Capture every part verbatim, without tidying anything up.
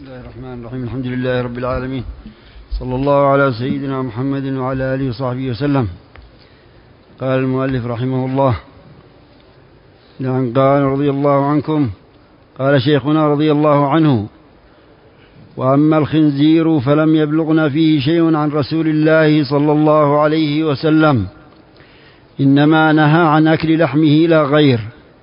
بسم الله الرحمن الرحيم. الحمد لله رب العالمين، صلى الله على سيدنا محمد وعلى آله وصحبه وسلم. قال المؤلف رحمه الله: لعن قال رضي الله عنكم قال شيخنا رضي الله عنه: وأما الخنزير فلم يبلغنا فيه شيء عن رسول الله صلى الله عليه وسلم، إنما نهى عن أكل لحمه لا غير.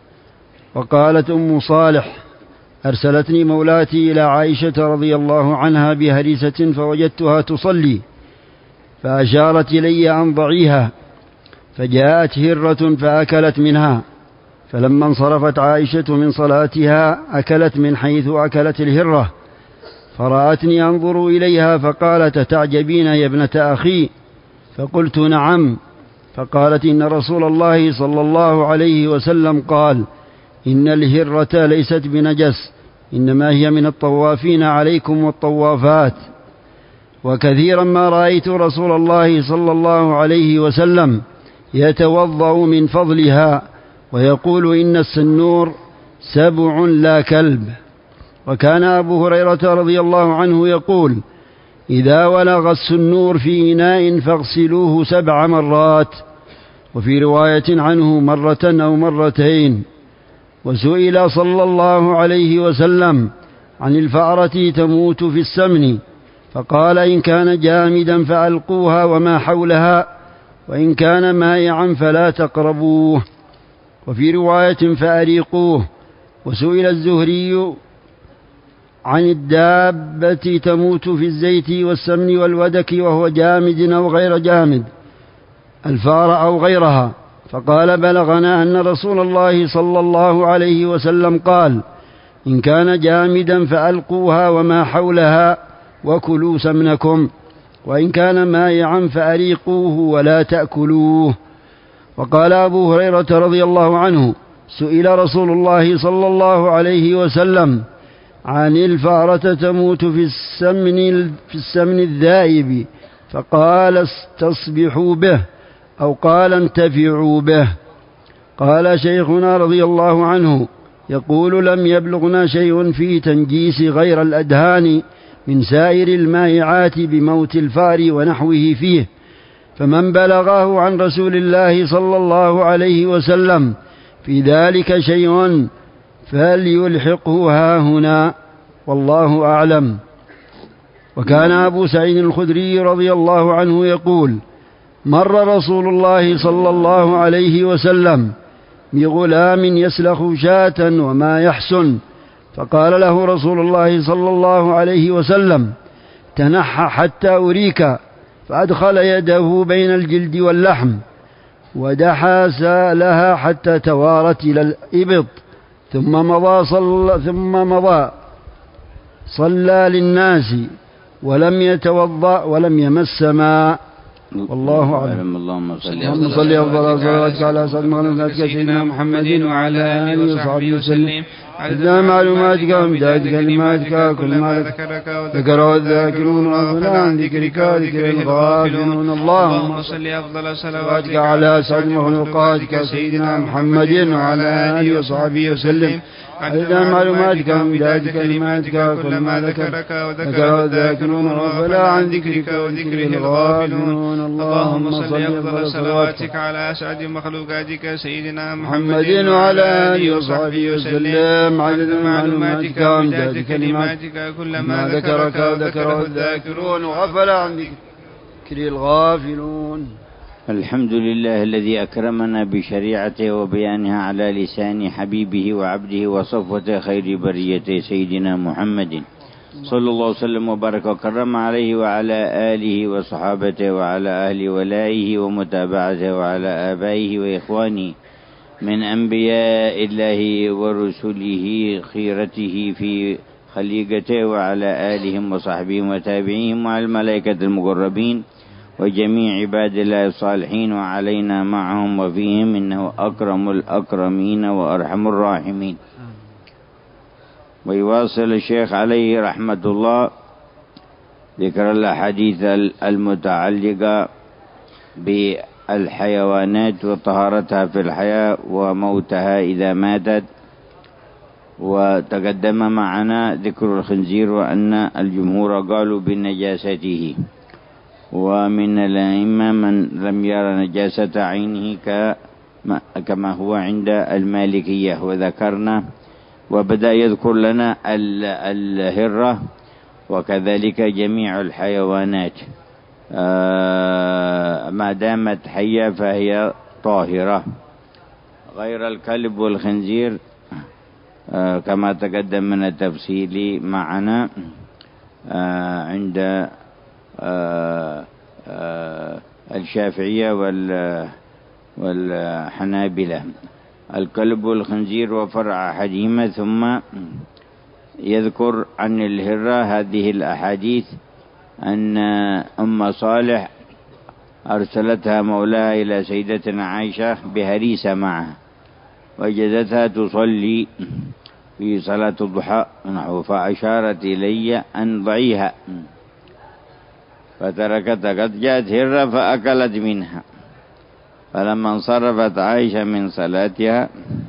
وقالت أم صالح: أرسلتني مولاتي إلى عائشة رضي الله عنها بهريسة فوجدتها تصلي، فأشارت إلي أن ضعيها، فجاءت هرة فأكلت منها، فلما انصرفت عائشة من صلاتها أكلت من حيث أكلت الهرة، فرأتني أنظر إليها فقالت: تعجبين يا ابنة أخي؟ فقلت: نعم. فقالت: إن رسول الله صلى الله عليه وسلم قال: إن الهرة ليست بنجس، إنما هي من الطوافين عليكم والطوافات. وكثيرا ما رأيت رسول الله صلى الله عليه وسلم يتوضأ من فضلها ويقول: إن السنور سبع لا كلب. وكان أبو هريرة رضي الله عنه يقول: إذا ولغ السنور في إناء فاغسلوه سبع مرات. وفي رواية عنه: مرة أو مرتين. وسئل صلى الله عليه وسلم عن الفأرة تموت في السمن، فقال: إن كان جامدا فألقوها وما حولها، وإن كان مائعا فلا تقربوه. وفي رواية: فأريقوه. وسئل الزهري عن الدابة تموت في الزيت والسمن والودك وهو جامد أو غير جامد، الفار أو غيرها، فقال: بلغنا أن رسول الله صلى الله عليه وسلم قال: إن كان جامدا فألقوها وما حولها وكلوا سمنكم، وإن كان مائعا فأريقوه ولا تأكلوه. وقال أبو هريرة رضي الله عنه: سئل رسول الله صلى الله عليه وسلم عن الفأرة تموت في السمن, في السمن الذائب، فقال: استصبحوا به، أو قال: انتفعوا به. قال شيخنا رضي الله عنه يقول: لم يبلغنا شيء في تنجيس غير الأدهان من سائر المائعات بموت الفار ونحوه فيه، فمن بلغه عن رسول الله صلى الله عليه وسلم في ذلك شيء فليلحقه هاهنا، والله أعلم. وكان أبو سعيد الخدري رضي الله عنه يقول: مر رسول الله صلى الله عليه وسلم بغلام يسلخ شاة وما يحسن، فقال له رسول الله صلى الله عليه وسلم: تنحى حتى أريك، فأدخل يده بين الجلد واللحم ودحى سالها حتى توارت إلى الإبط، ثم مضى صلى, ثم مضى صلى للناس ولم يتوضأ ولم يمس ماء، والله أعلم. اللهم صل أفضل صلواتك على سيدنا محمد وعلى آله وصحبه وسلم. إذا معلوماتك وامداد كلماتك كل ما ذكره الذاكرون وغفل عن ذكرك ذكر الغافلون. اللهم صل أفضل صلواتك على سيد مخلوقاتك سيدنا محمد وعلى آله وصحبه وسلم. إذا معلوماتك وامداد كلماتك كل ما ذكره الذاكرون وغفل عن ذكرك وذكر الغافلون. اللهم صل أفضل صلواتك على سيد مخلوقاتك سيدنا محمد وعلى آله وصحبه وسلم. عدد معلوماتك وامداد كلماتك كل ما ذكرك وذكره الذاكرون وغفل عن ذكر الغافلون. الحمد لله الذي أكرمنا بشريعته وبيانها على لسان حبيبه وعبده وصفوة خير بريته سيدنا محمد صلى الله وسلم وبارك وكرم عليه وعلى آله وصحابته وعلى أهل ولائه ومتابعته وعلى آبائه وإخوانه من أنبياء الله ورسله خيرته في خليقته وعلى آلهم وصحبهم وتابعيهم وعلى الملائكة المقربين وجميع عباد الله الصالحين وعلينا معهم وفيهم، إنه أكرم الأكرمين وأرحم الراحمين. ويواصل الشيخ عليه رحمة الله ذكر الأحاديث المتعلقة بالحيوانات وطهارتها في الحياة وموتها إذا ماتت، وتقدم معنا ذكر الخنزير وأن الجمهور قالوا بنجاسته، ومن الأئمة من لم يرى نجاسة عينه كما هو عند المالكية. وذكرنا وبدأ يذكر لنا الهرة وكذلك جميع الحيوانات ما دامت حية فهي طاهرة، غير الكلب والخنزير كما تقدم من التفصيل معنا عند الشافعية والحنابلة. الكلب والخنزير وفرع أحدهما، ثم يذكر عن الهرة هذه الأحاديث أن أم صالح أرسلتها مولاها إلى سيدتنا عائشة بهريسة معها، وجدتها تصلي في صلاة الضحى نحو، فأشارت إلي أن ضعيها فتركتها، قد جاءت هرة فأكلت منها. فلما انصرفت عائشة من صلاتها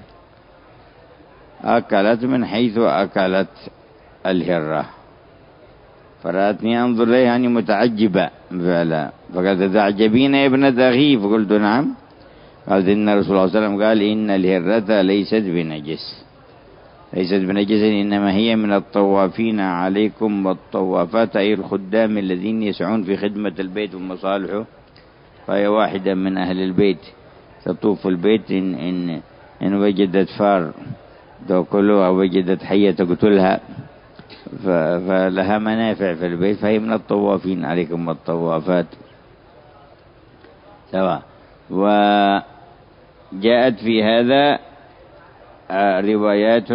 أكلت من حيث أكلت الهرة، فرأتني أنظر إليها يعني متعجبة فعلا، فقالت تعجبين يا ابنة أخي؟ فقلت نعم. قالت إن رسول الله صلى الله عليه وسلم قال إن الهرة ليست بنجس، ليست بنجس إنما هي من الطوافين عليكم والطوافات، أي الخدام الذين يسعون في خدمة البيت ومصالحه، فهي واحدة من أهل البيت تطوف البيت، إن, إن, إن وجدت فار تأكلها أو وجدت حية تقتلها فلها منافع في البيت، فهي من الطوافين عليكم والطوافات سواء. وجاءت في هذا روايات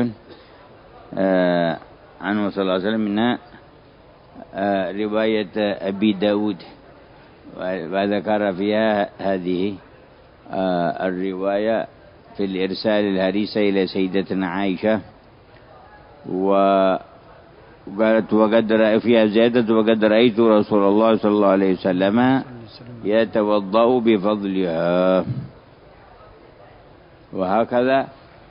عنه صلى الله عليه وسلم، منها رواية أبي داود وذكر فيها هذه الرواية في الإرسال الهريسة إلى سيدتنا عائشة، وقالت وقد رأى فيها زيادة وقد رأيت رسول الله صلى الله عليه وسلم يتوضأ بفضلها. وهكذا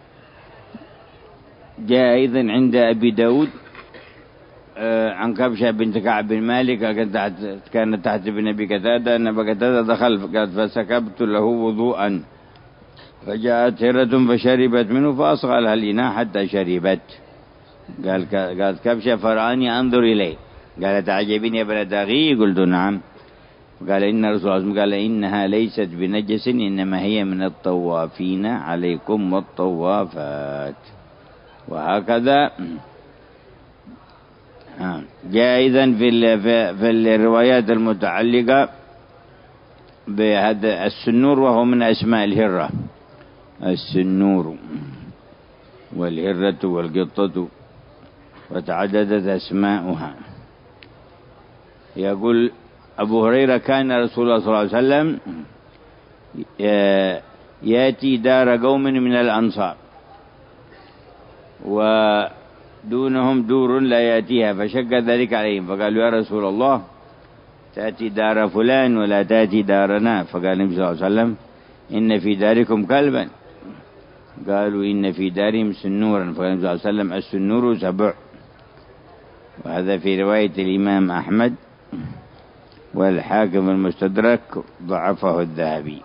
جاء أيضا عند أبي داود عن كبشة بنت كعب بن مالك كانت تحت ابن أبي قتادة أن أبا قتادة دخل قالت فسكبت له وضوءا فجاءت هرة فشربت منه فأصغى لها الإناء حتى شربت. قال قالت كبشة فرآني أنظر إليه، قالت تعجبين يا ابنة أخي؟ قلت نعم. قال إن رسول الله قال إنها ليست بنجس إنما هي من الطوافين عليكم والطوافات. وهكذا جاء أيضا في في الروايات المتعلقة بهذا السنور، وهو من أسماء الهرة، السنور والهرة والقطة، وتعددت أسماؤها. يقول أبو هريرة كان رسول الله صلى الله عليه وسلم يأتي دار قوم من الأنصار ودونهم دور لا يأتيها، فشق ذلك عليهم، فقالوا يا رسول الله تأتي دار فلان ولا تأتي دارنا؟ فقال النبي صلى الله عليه وسلم إن في داركم كلبا، قالوا إن في دارهم سنورا، فقال النبي صلى الله عليه وسلم السنور سبع. وهذا في رواية الإمام أحمد والحاكم المستدرك ضعفه الذهبي.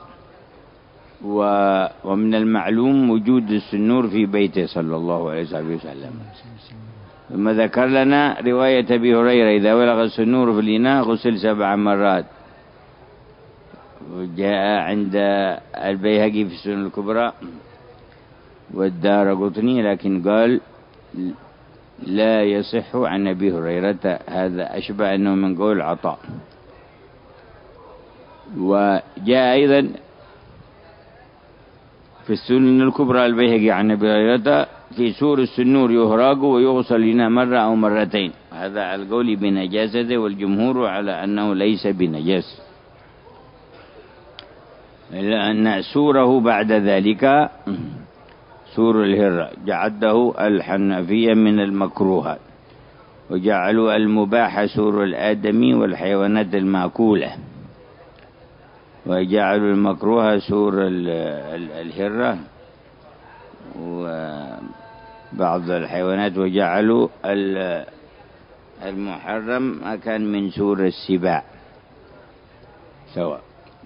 ومن المعلوم وجود السنور في بيته صلى الله عليه وسلم. ثم ذكر لنا رواية أبي هريرة إذا ولغ السنور في الإناء غسل سبع مرات، وجاء عند البيهقي في السنن الكبرى والدارقطني، لكن قال لا يصح عن أبي هريرة، هذا أشبه أنه من قول عطاء. وجاء أيضا في السنن الكبرى البيهقي عن أبي هريرة في سور السنور يهراق ويغسل لنا مرة أو مرتين، هذا على القول بنجاسته، والجمهور على أنه ليس بنجاس، إلا أن سوره بعد ذلك سور الهرة جعده الحنفية من المكروهات، وجعلوا المباح سور الآدمي والحيوانات المأكولة، وجعلوا المكروه سور الهرة بعض الحيوانات وجعلوا المحرم ما كان من سور السباع سواء.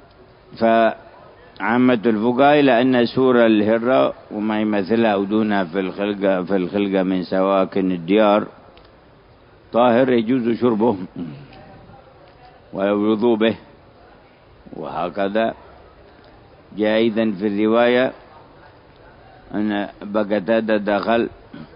فعامة الفقهاء إلى أن سور الهرة وما يمثلها أو دونها في الخلقة في الخلقة من سواكن الديار طاهر يجوز شربه والوضوء به، وهكذا جاء أيضا في الرواية أن بقتادة دخل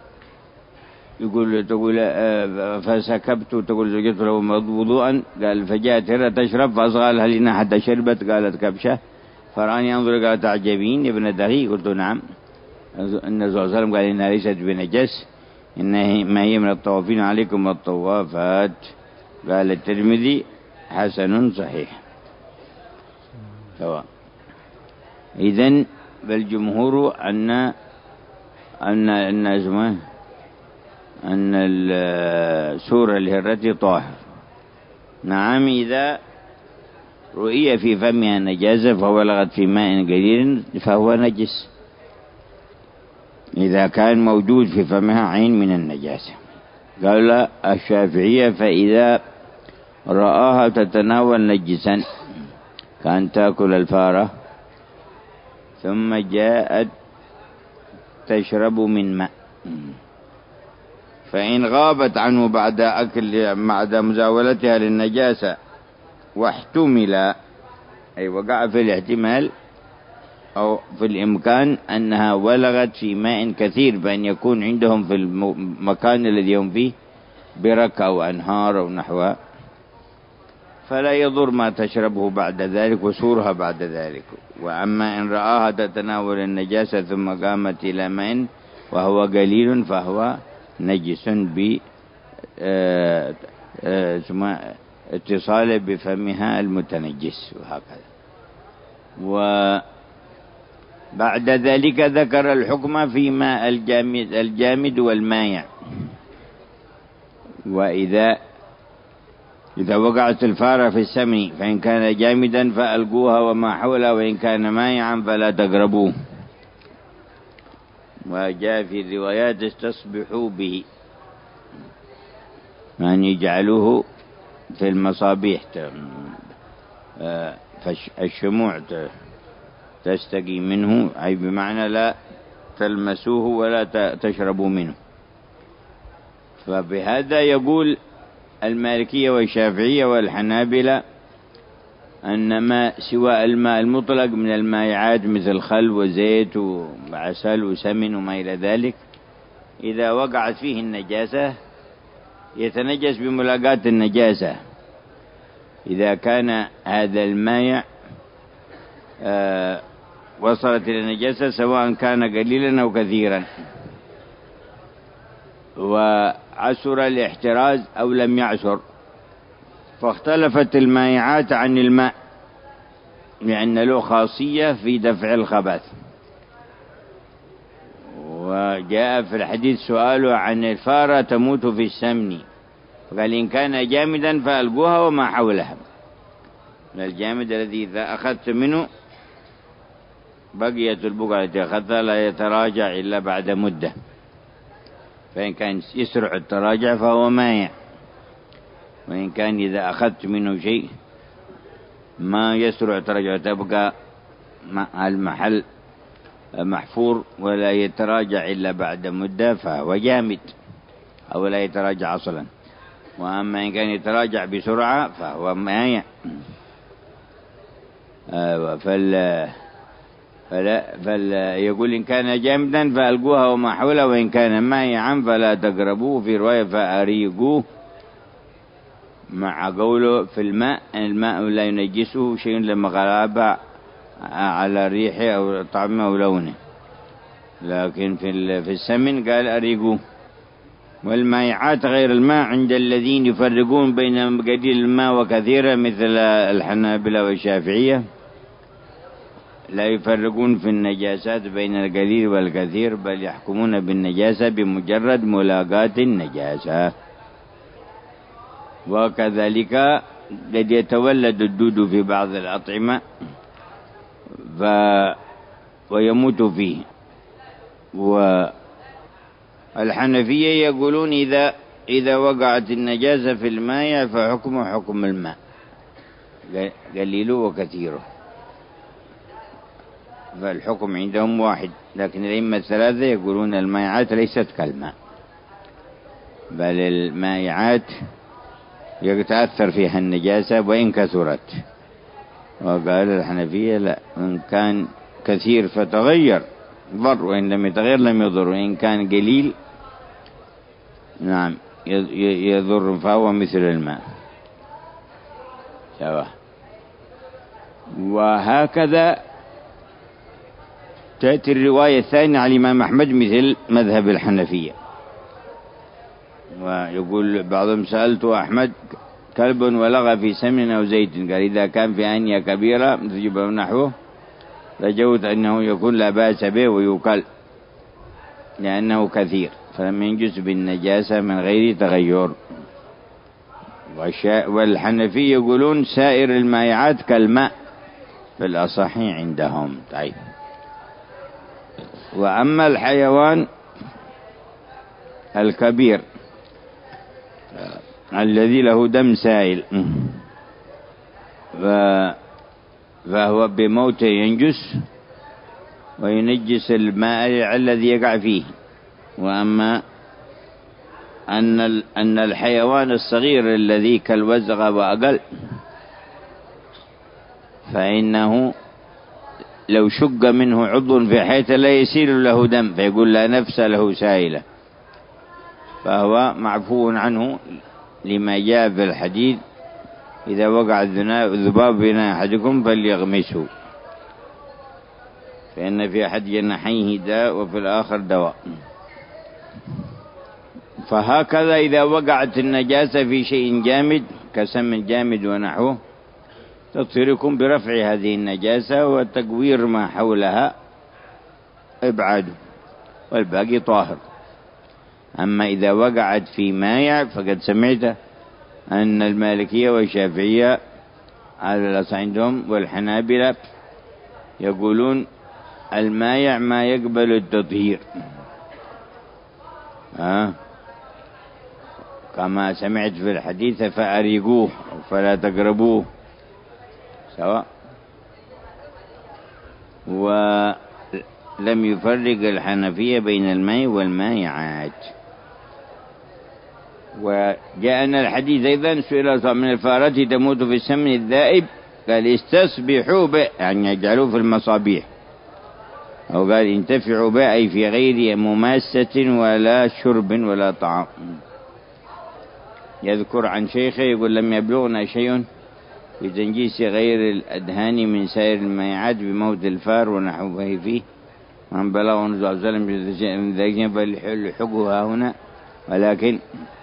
يقول تقول فسكبت تقول زوجته له وضوءا، قال فجاءت هرة تشرب فأصغى لها لنا حتى شربت قالت كبشة فرآني أنظر قال تعجبين يا ابن دخي، قلت نعم. النبي صلى الله عليه وسلم قال إنها ليست بنجس إنها ما هي من الطوافين عليكم الطوافات. قال الترمذي حسن صحيح سواء. إذن بالجمهور أن أن أن اسمه أن سور الهرة طاهر. نعم إذا رؤي في فمها نجاسة فولغت في ماء قليل فهو نجس إذا كان موجود في فمها عين من النجاسة. قال الشافعية فإذا رآها تتناول نجسا كان تأكل الفارة ثم جاءت تشرب من ماء، فإن غابت عنه بعد أكل بعد مزاولتها للنجاسة واحتمل أي وقع في الاحتمال أو في الإمكان أنها ولغت في ماء كثير، بأن يكون عندهم في المكان الذي هم فيه بركة أو أنهار أو نحوها، فلا يضر ما تشربه بعد ذلك وسورها بعد ذلك. وأما إن رآها تتناول النجاسة ثم قامت إلى ماء وهو قليل فهو نجس ب اتصال بفمها المتنجس وهكذا. وبعد ذلك ذكر الحكم في ماء الجامد, الجامد والمائع. وإذا إذا وقعت الفارة في السمن فإن كان جامدا فألقوها وما حولها، وإن كان مائعا فلا تقربوه. وجاء في الروايات استصبحوا به، يعني يجعلوه في المصابيح فالشموع تستقي منه، أي بمعنى لا تلمسوه ولا تشربوا منه. فبهذا يقول المالكية والشافعية والحنابلة أن ما سوى الماء المطلق من المائعات مثل خل وزيت وعسل وسمن وما إلى ذلك إذا وقعت فيه النجاسة يتنجس بملاقاة النجاسة. إذا كان هذا المائع آه وصلت إلى النجاسة سواء كان قليلا أو كثيرا، وعسر الاحتراز أو لم يعسر، فاختلفت المائعات عن الماء لأن له خاصية في دفع الخبث. وجاء في الحديث سؤاله عن الفارة تموت في السمن، فقال إن كان جامدا فألقوها وما حولها. الجامد الذي إذا أخذت منه بقية البقعة التي أخذتها لا يتراجع إلا بعد مدة، فإن كان يسرع التراجع فهو مائع، وإن كان إذا أخذت منه شيء ما يسرع التراجع تبقى المحل محفور ولا يتراجع إلا بعد مدة فهو جامد أو لا يتراجع أصلا. وأما إن كان يتراجع بسرعة فهو مائع. فال فلا فلا يقول إن كان جامدا فألقوها وما حوله، وإن كان مائعا فلا تقربوه. في رواية فأريقوه، مع قوله في الماء الماء لا ينجسه شيء لما غلب على ريحه أو طعمه أو لونه، لكن في في السمن قال أريقوه. والمائعات غير الماء عند الذين يفرقون بين قليل الماء وكثيرا مثل الحنابلة والشافعية لا يفرقون في النجاسات بين القليل والكثير، بل يحكمون بالنجاسة بمجرد ملاقاة النجاسة. وكذلك قد يتولد الدود في بعض الأطعمة ف... ويموت فيه، الحنفية يقولون إذا إذا وقعت النجاسة في الماء فحكمه حكم الماء، قليله وكثيره، فالحكم عندهم واحد. لكن الأئمة الثلاثة يقولون المائعات ليست كالماء، بل المائعات يتأثر فيها النجاسة وإن كثرت. وقال الحنفية لا، إن كان كثير فتغير ضر، وإن لم يتغير لم يضر، وإن كان قليل نعم يضر، فهو مثل الماء سواء. وهكذا تأتي الرواية الثانية على الإمام أحمد مثل مذهب الحنفية، ويقول بعضهم سألت أحمد كلب ولغى في سمن أو زيت، قال إذا كان في آنية كبيرة مثل جبل نحوه رجوت أنه يكون لا بأس به ويوكل لأنه كثير فلم ينجس بالنجاسة من غير تغير. والحنفية يقولون سائر المائعات كالماء في الأصح عندهم. طيب، وأما الحيوان الكبير الذي له دم سائل فهو بموته ينجس وينجس الماء الذي يقع فيه. وأما أن أن الحيوان الصغير الذي كالوزغ وأقل فإنه لو شق منه عضو في حيث لا يسيل له دم فيقول لا نفس له سائلة، فهو معفو عنه لما جاء في الحديث إذا وقع الذباب بين أحدكم فليغمسه فإن في أحد جناحيه داء وفي الآخر دواء. فهكذا إذا وقعت النجاسة في شيء جامد كسم جامد ونحوه تطهركم برفع هذه النجاسة وتقوير ما حولها إبعاده والباقي طاهر. أما إذا وقعت في ماء فقد سمعت أن المالكية والشافعية على الأصح عندهم والحنابلة يقولون الماء ما يقبل التطهير، آه. كما سمعت في الحديث فأريقوه فلا تقربوه سواء. ولم يفرق الحنفية بين الماء والمائعات. وجاءنا الحديث أيضا سئل من الفارة تموت في السمن الذائب قال استصبحوا به، يعني يجعلوه في المصابيح، أو قال انتفعوا به أي في غير مماسة ولا شرب ولا طعام. يذكر عن شيخه يقول لم يبلغنا شيء في تنجيس غير الأدهان من سائر المائعات بموت الفار ونحوه فيه، من بلغه النبي صلى الله عليه وسلم من ذلك فالحقها هنا. ولكن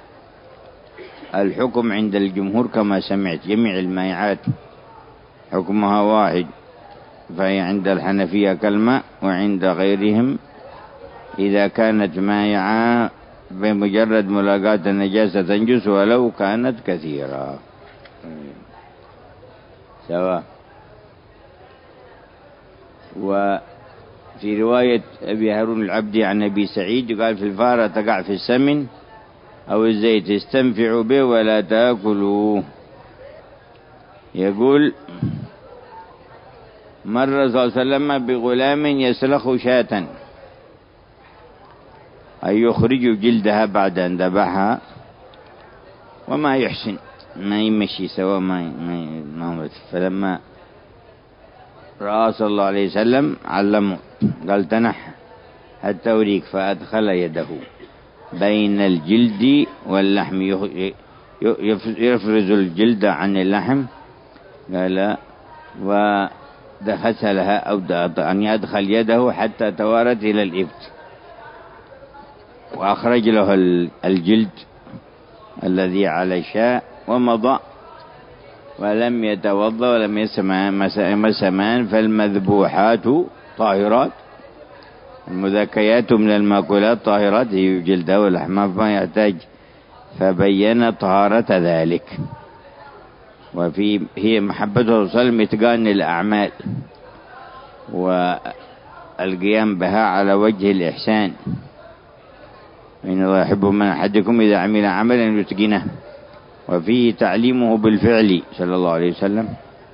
الحكم عند الجمهور كما سمعت جميع المائعات حكمها واحد، فهي عند الحنفية كالماء، وعند غيرهم إذا كانت مائعة بمجرد ملاقاة النجاسة تنجس ولو كانت كثيرة سواء. وفي رواية أبي هارون العبدي عن أبي سعيد قال في الفارة تقع في السمن أو الزيت استنفعوا به ولا تأكلوه. يقول مر صلى الله عليه وسلم بغلام يسلخ شاة أي يخرج جلدها بعد أن ذبحها وما يحسن ما يمشي سواء ما ما فلما رأى صلى الله عليه وسلم علمه قال تنح حتى أريك، فأدخل يده بين الجلد واللحم يفرز الجلد عن اللحم قال ودخلها أو أن يدخل يده حتى توارت إلى الإبط وأخرج له الجلد الذي على الشاء ومضى ولم يتوضأ ولم يسمان. فالمذبوحات طاهرات المذكيات من المأكولات طاهرات هي جلدها ولحمها فما يحتاج، فبين طهارة ذلك. وفي هي محبته صلى الله عليه وسلم إتقان الأعمال والقيام بها على وجه الإحسان، إن الله يحب من أحدكم إذا عمل عملا يتقنه. وفيه تعليمه بالفعل صلى الله عليه وسلم،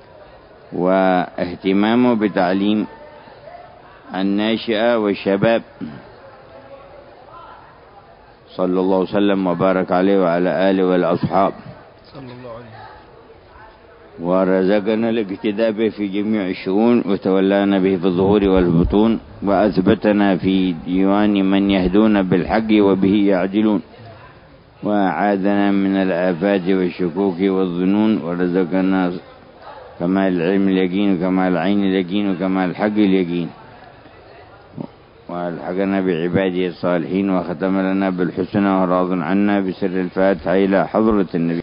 واهتمامه بتعليم الناشئة والشباب صلى الله وسلم وبارك عليه وعلى آله والأصحاب، صلى الله عليه. ورزقنا الاقتداء به في جميع الشؤون، وتولانا به في الظهور والبطون، وأثبتنا في ديوان من يهدون بالحق وبه يعدلون، وأعاذنا من الآفات والشكوك والظنون، ورزقنا كمال العلم اليقين وكمال العين اليقين وكمال الحق اليقين، والحقنا بعباده الصالحين، وختم لنا بالحسنى وراض عنا بسر الفاتحة إلى حضرة النبي.